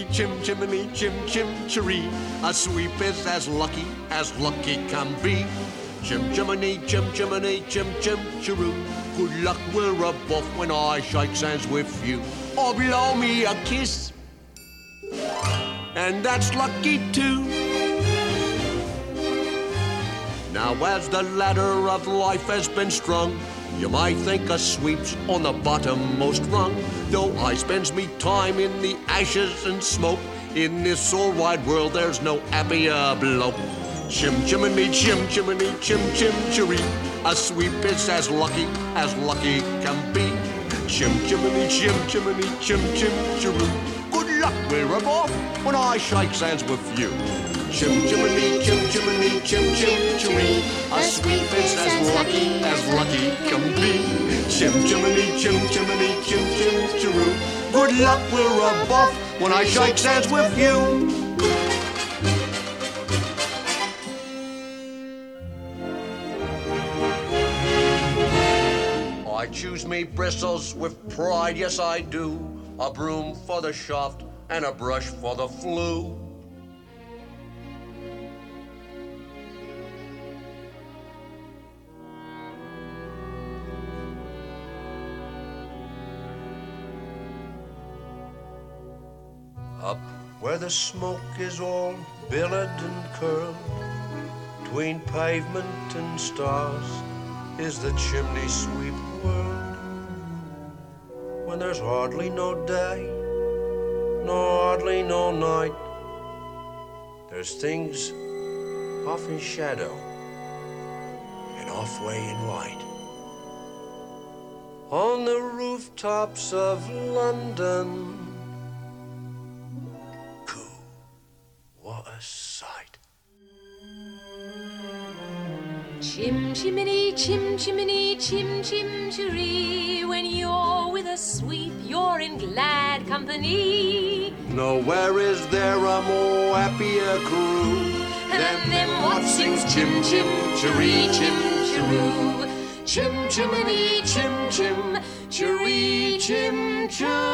chimney, chim chiree. A sweep is as lucky can be. Chimney, chim chiroo. Good luck, we're above when I shake hands with you. Or blow me a kiss, and that's lucky too. Now as the ladder of life has been strung, you might think a sweep's on the bottommost rung. Though I spends me time in the ashes and smoke, in this all wide world there's no happier bloke. Chimney, chim chiree. A sweep is as lucky can be. Chimney, chim chiroo. Good luck, we're off when I shake hands with you. Chimney, chim chiree. A sweep is as lucky can be. Chimney, chim chiroo. Good luck, we're off when I shake hands with you. I choose me bristles with pride, yes I do. A broom for the shaft and a brush for the flue. Up where the smoke is all billowed and curled, between pavement and stars is the chimney sweep world. When there's hardly no day, nor hardly no night, there's things off in shadow and off way in light. On the rooftops of London, cool, what a sight. Chim chimney, chim chiree. When you're with a sweep, you're in glad company. Nowhere is there a more happier crew than them what sings chim chiree, chim chiroo. Chim chimney, chim chiree, chim chiroo.